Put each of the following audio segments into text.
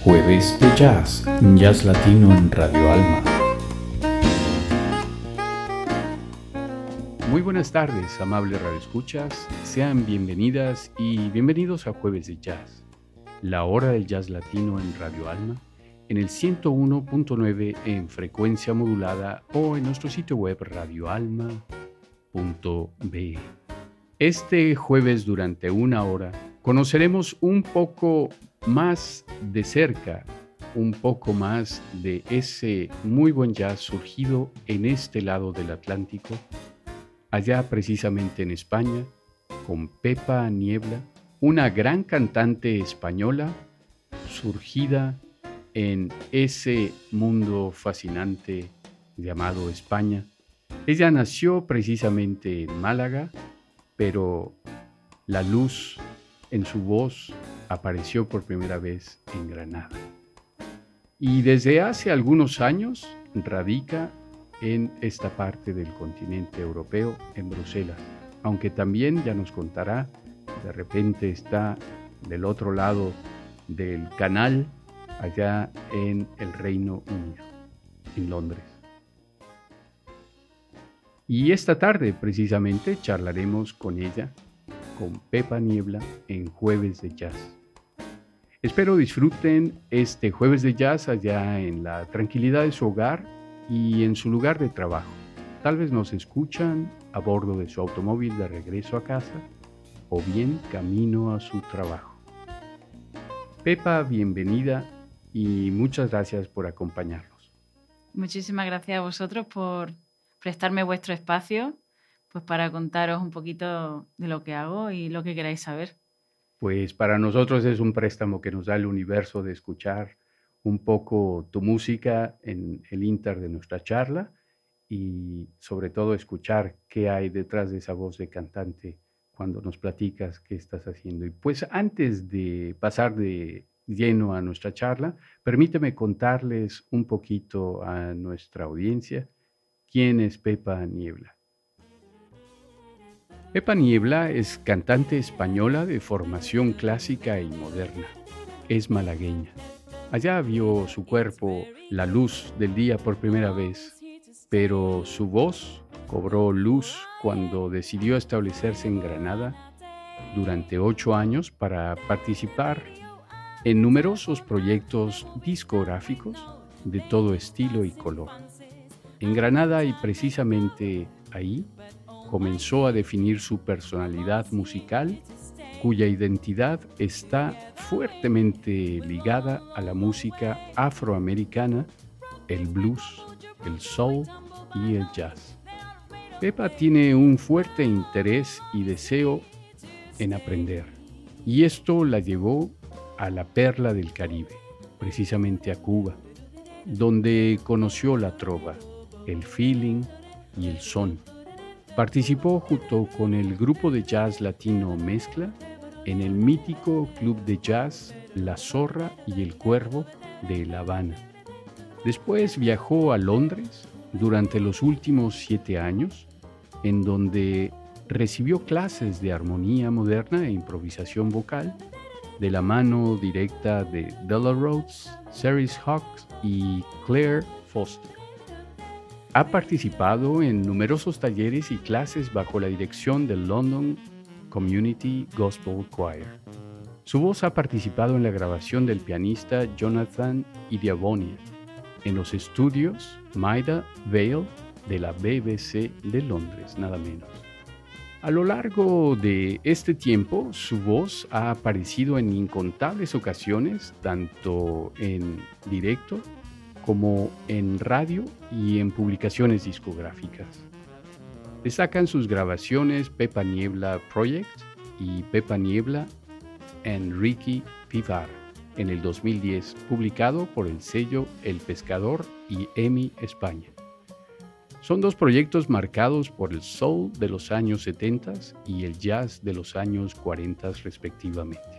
Jueves de Jazz, Jazz Latino en Radio Alma. Muy buenas tardes, amables radioescuchas. Sean bienvenidas y bienvenidos a Jueves de Jazz, la hora del jazz latino en Radio Alma, en el 101.9 en frecuencia modulada o en nuestro sitio web radioalma.be. Este jueves, durante una hora, conoceremos un poco más de cerca, un poco más de ese muy buen jazz surgido en este lado del Atlántico, allá precisamente en España, con Pepa Niebla, una gran cantante española surgida en ese mundo fascinante llamado España. Ella nació precisamente en Málaga, pero la luz en su voz apareció por primera vez en Granada. Y desde hace algunos años radica en esta parte del continente europeo, en Bruselas, aunque también ya nos contará, de repente está del otro lado del canal, allá en el Reino Unido, en Londres. Y esta tarde precisamente charlaremos con ella, con Pepa Niebla, en Jueves de Jazz. Espero disfruten este Jueves de Jazz allá en la tranquilidad de su hogar y en su lugar de trabajo. Tal vez nos escuchan a bordo de su automóvil de regreso a casa o bien camino a su trabajo. Pepa, bienvenida y muchas gracias por acompañarnos. Muchísimas gracias a vosotros por prestarme vuestro espacio, pues para contaros un poquito de lo que hago y lo que queráis saber. Pues para nosotros es un préstamo que nos da el universo de escuchar un poco tu música en el inter de nuestra charla y sobre todo escuchar qué hay detrás de esa voz de cantante cuando nos platicas qué estás haciendo. Y pues antes de pasar de lleno a nuestra charla, permíteme contarles un poquito a nuestra audiencia quién es Pepa Niebla. Pepa Niebla es cantante española de formación clásica y moderna. Es malagueña. Allá vio su cuerpo la luz del día por primera vez, pero su voz cobró luz cuando decidió establecerse en Granada durante 8 años para participar en numerosos proyectos discográficos de todo estilo y color. En Granada y precisamente ahí comenzó a definir su personalidad musical, cuya identidad está fuertemente ligada a la música afroamericana, el blues, el soul y el jazz. Pepa tiene un fuerte interés y deseo en aprender, y esto la llevó a la perla del Caribe, precisamente a Cuba, donde conoció la trova, el feeling y el son. Participó junto con el grupo de jazz latino Mezcla en el mítico club de jazz La Zorra y el Cuervo de La Habana. Después viajó a Londres durante los últimos 7 años, en donde recibió clases de armonía moderna e improvisación vocal de la mano directa de Della Rhodes, Ceres Hawkes y Claire Foster. Ha participado en numerosos talleres y clases bajo la dirección del London Community Gospel Choir. Su voz ha participado en la grabación del pianista Jonathan Idiabonia en los estudios Maida Vale de la BBC de Londres, nada menos. A lo largo de este tiempo, su voz ha aparecido en incontables ocasiones, tanto en directo como en radio y en publicaciones discográficas. Destacan sus grabaciones Pepa Niebla Project y Pepa Niebla and Ricky Pivar en el 2010, publicado por el sello El Pescador y EMI España. Son dos proyectos marcados por el soul de los años 70 y el jazz de los años 40 respectivamente.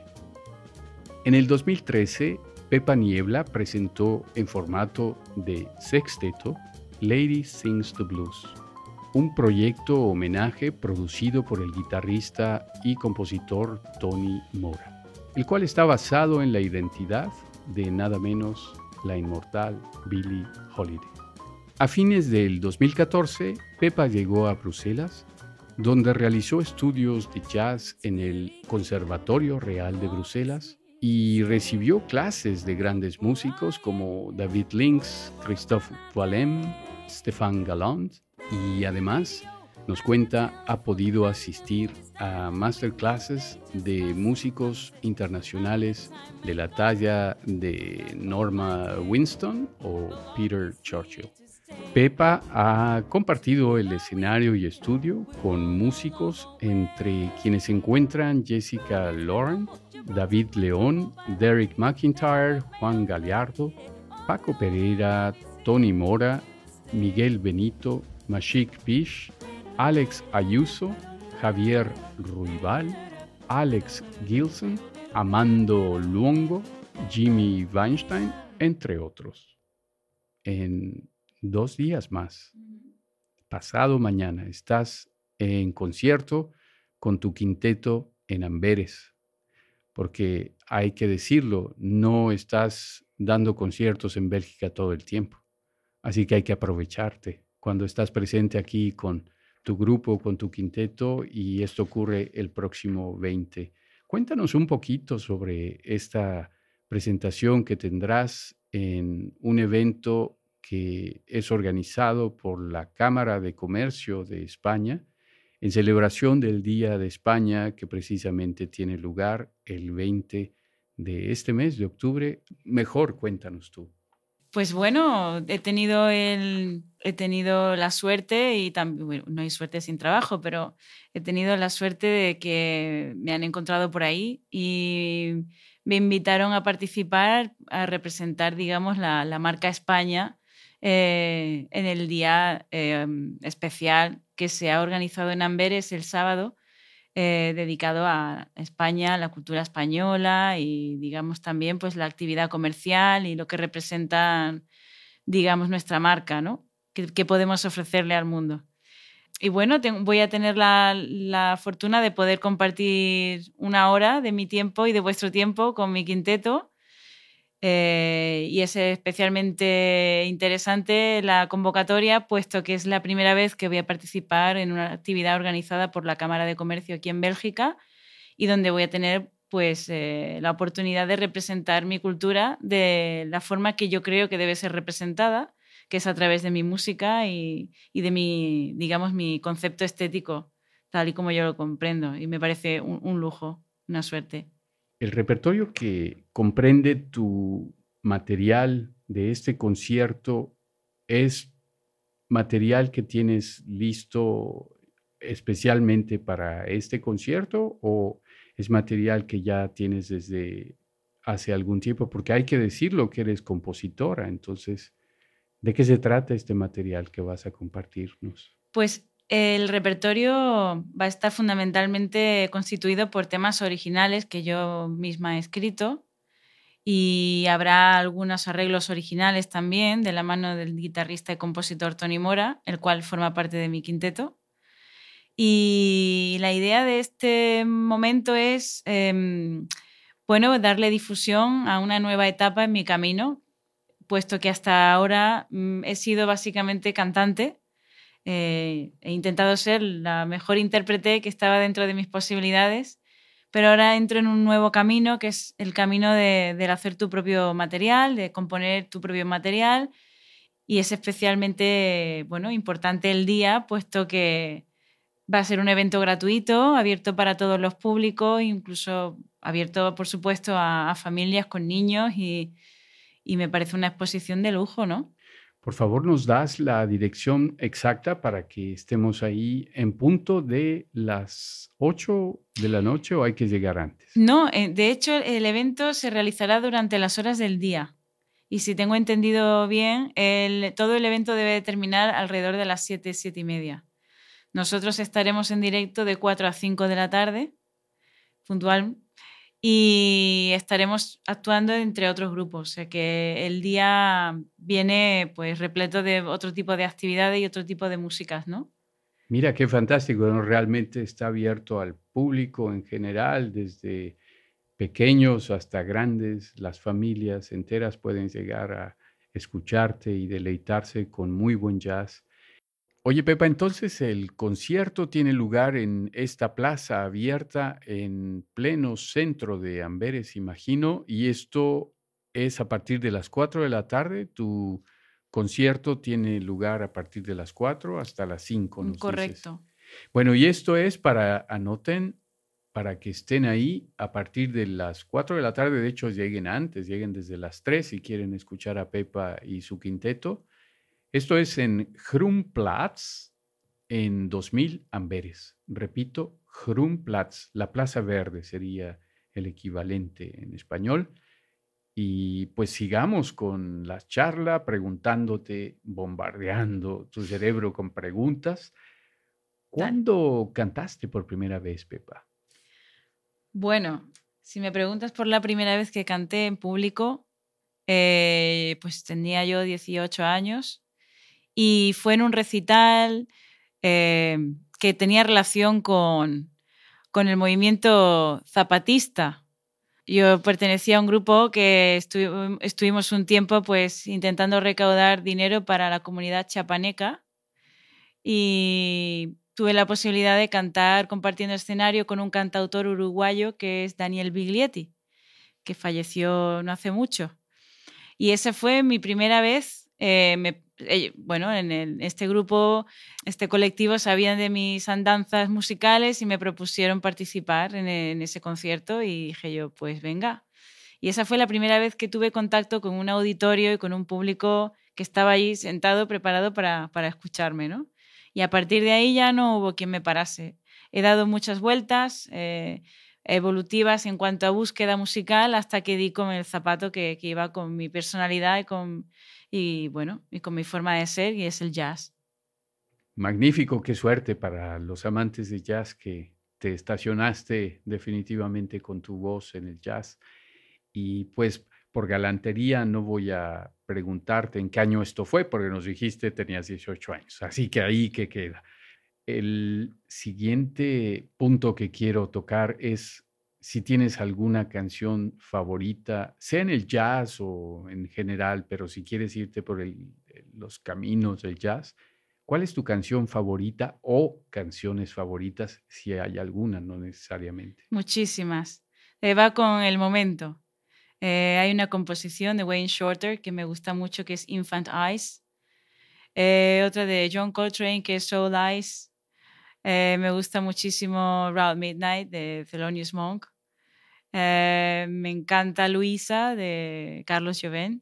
En el 2013, Pepa Niebla presentó en formato de sexteto Lady Sings the Blues, un proyecto homenaje producido por el guitarrista y compositor Tony Mora, el cual está basado en la identidad de nada menos la inmortal Billie Holiday. A fines del 2014, Pepa llegó a Bruselas, donde realizó estudios de jazz en el Conservatorio Real de Bruselas y recibió clases de grandes músicos como David Links, Christophe Poilem, Stéphane Galland, y además nos cuenta ha podido asistir a masterclasses de músicos internacionales de la talla de Norma Winston o Peter Churchill. Pepa ha compartido el escenario y estudio con músicos entre quienes se encuentran Jessica Laurent, David León, Derek McIntyre, Juan Gallardo, Paco Pereira, Tony Mora, Miguel Benito, Mashik Pish, Alex Ayuso, Javier Ruibal, Alex Gilson, Amando Luongo, Jimmy Weinstein, entre otros. En 2 días más, pasado mañana, estás en concierto con tu quinteto en Amberes, porque hay que decirlo, no estás dando conciertos en Bélgica todo el tiempo, así que hay que aprovecharte cuando estás presente aquí con tu grupo, con tu quinteto, y esto ocurre el próximo 20. Cuéntanos un poquito sobre esta presentación que tendrás en un evento que es organizado por la Cámara de Comercio de España en celebración del Día de España, que precisamente tiene lugar el 20 de este mes de octubre. Mejor cuéntanos tú. Pues bueno, he tenido la suerte y también, bueno, no hay suerte sin trabajo, pero he tenido la suerte de que me han encontrado por ahí y me invitaron a participar, a representar, digamos, la marca España en el día especial que se ha organizado en Amberes el sábado, dedicado a España, la cultura española y, digamos, también pues la actividad comercial y lo que representa, digamos, nuestra marca, ¿no? Que podemos ofrecerle al mundo. Y bueno, voy a tener la fortuna de poder compartir 1 hora de mi tiempo y de vuestro tiempo con mi quinteto. Y es especialmente interesante la convocatoria, puesto que es la primera vez que voy a participar en una actividad organizada por la Cámara de Comercio aquí en Bélgica y donde voy a tener pues, la oportunidad de representar mi cultura de la forma que yo creo que debe ser representada, que es a través de mi música y de mi, digamos, mi concepto estético, tal y como yo lo comprendo. Y me parece un lujo, una suerte. El repertorio que comprende tu material de este concierto es material que tienes listo especialmente para este concierto o es material que ya tienes desde hace algún tiempo? Porque hay que decirlo que eres compositora, entonces, ¿de qué se trata este material que vas a compartirnos? Pues el repertorio va a estar fundamentalmente constituido por temas originales que yo misma he escrito y habrá algunos arreglos originales también de la mano del guitarrista y compositor Tony Mora, el cual forma parte de mi quinteto. Y la idea de este momento es, bueno, darle difusión a una nueva etapa en mi camino, puesto que hasta ahora he sido básicamente cantante. He intentado ser la mejor intérprete que estaba dentro de mis posibilidades, pero ahora entro en un nuevo camino, que es el camino del hacer tu propio material, de componer tu propio material, y es especialmente, bueno, importante el día, puesto que va a ser un evento gratuito, abierto para todos los públicos, incluso abierto, por supuesto, a familias con niños y me parece una exposición de lujo, ¿no? Por favor, ¿nos das la dirección exacta para que estemos ahí en punto de las 8 de la noche o hay que llegar antes? No, de hecho, el evento se realizará durante las horas del día. Y si tengo entendido bien, todo el evento debe terminar alrededor de las 7, 7:30. Nosotros estaremos en directo de 4 a 5 de la tarde, puntual, y estaremos actuando entre otros grupos. O sea que el día viene pues repleto de otro tipo de actividades y otro tipo de músicas, ¿no? Mira qué fantástico, ¿no? Realmente está abierto al público en general, desde Pequeños hasta grandes, las familias enteras pueden llegar a escucharte y deleitarse con muy buen jazz. Oye, Pepa, entonces el concierto tiene lugar en esta plaza abierta en pleno centro de Amberes, imagino, y esto es a partir de las 4 de la tarde. Tu concierto tiene lugar a partir de las 4 hasta las 5, nos dices. Correcto. Bueno, y esto es para, anoten, para que estén ahí a partir de las 4 de la tarde. De hecho, lleguen antes, lleguen desde las 3 si quieren escuchar a Pepa y su quinteto. Esto es en Grunplatz, en 2000 Amberes. Repito, Grunplatz, la Plaza Verde sería el equivalente en español. Y pues sigamos con la charla, preguntándote, bombardeando tu cerebro con preguntas. Dale. ¿Cuándo cantaste por primera vez, Pepa? Bueno, si me preguntas por la primera vez que canté en público, pues tenía yo 18 años y fue en un recital eh, que tenía relación con el movimiento zapatista. Yo pertenecía a un grupo que estuvimos un tiempo pues intentando recaudar dinero para la comunidad chiapaneca y tuve la posibilidad de cantar compartiendo escenario con un cantautor uruguayo que es Daniel Biglietti, que falleció no hace mucho. Y esa fue mi primera vez. Bueno, este grupo, este colectivo sabían de mis andanzas musicales y me propusieron participar en ese concierto y dije yo, pues venga. Y esa fue la primera vez que tuve contacto con un auditorio y con un público que estaba ahí sentado preparado para escucharme, ¿no? Y a partir de ahí ya no hubo quien me parase. He dado muchas vueltas evolutivas en cuanto a búsqueda musical hasta que di con el zapato que iba con mi personalidad y con mi forma de ser, y es el jazz. Magnífico, qué suerte para los amantes de jazz que te estacionaste definitivamente con tu voz en el jazz. Y pues por galantería no voy a preguntarte en qué año esto fue, porque nos dijiste tenías 18 años. Así que ahí que queda. El siguiente punto que quiero tocar es si tienes alguna canción favorita, sea en el jazz o en general, pero si quieres irte por los caminos del jazz, ¿cuál es tu canción favorita o canciones favoritas, si hay alguna, no necesariamente? Muchísimas. Va con el momento. Hay una composición de Wayne Shorter que me gusta mucho, que es Infant Eyes. Otra de John Coltrane, que es Soul Eyes. Me gusta muchísimo Round Midnight de Thelonious Monk. Me encanta Luisa de Carlos Joven.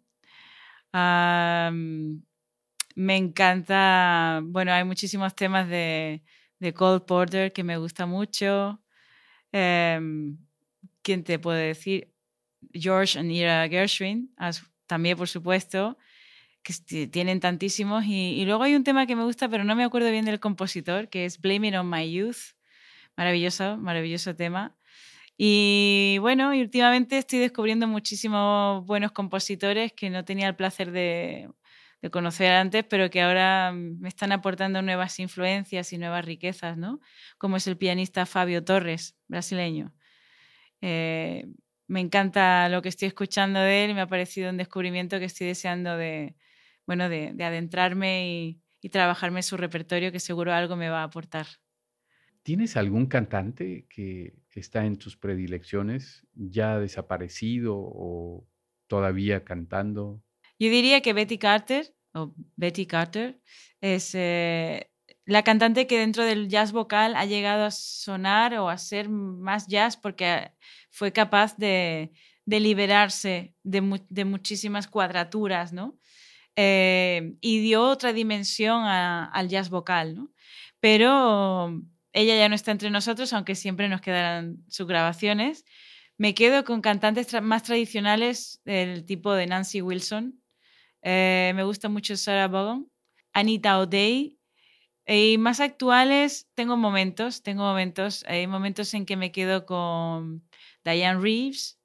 Me encanta, bueno, hay muchísimos temas de Cole Porter que me gusta mucho. Em, ¿Quién te puede decir? George and Ira Gershwin, también por supuesto, que tienen tantísimos. Y luego hay un tema que me gusta, pero no me acuerdo bien del compositor, que es Blame It on My Youth. Maravilloso, maravilloso tema. Y bueno, y últimamente estoy descubriendo muchísimos buenos compositores que no tenía el placer de conocer antes, pero que ahora me están aportando nuevas influencias y nuevas riquezas, ¿no? Como es el pianista Fabio Torres, brasileño. Eh, Me encanta lo que estoy escuchando de él y me ha parecido un descubrimiento que estoy deseando bueno, de adentrarme y trabajarme su repertorio, que seguro algo me va a aportar. ¿Tienes algún cantante que está en tus predilecciones, ya desaparecido o todavía cantando? Yo diría que Betty Carter es la cantante que dentro del jazz vocal ha llegado a sonar o a ser más jazz porque fue capaz de liberarse de muchísimas cuadraturas, ¿no? Y dio otra dimensión al jazz vocal, ¿no? Pero ella ya no está entre nosotros, aunque siempre nos quedarán sus grabaciones. Me quedo con cantantes más tradicionales del tipo de Nancy Wilson. Me gusta mucho Sarah Vaughan, Anita O'Day. Y más actuales, tengo momentos. Hay momentos en que me quedo con Diane Reeves,